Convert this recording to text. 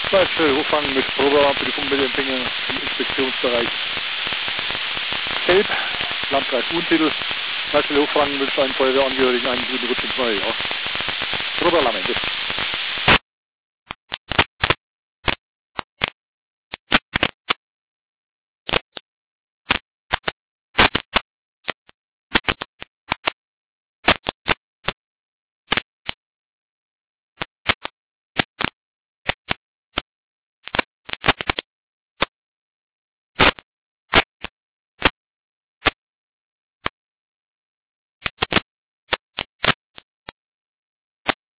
Weiße Hochfang mit Probeprüfung mit Empfänger im Inspektionsbereich. Gelb, Landkreis Wunsiedel. Weiße Hochfang wünscht allen Feuerwehrangehörigen einen guten Rutsch ins neue Jahr. Robert Lamendes.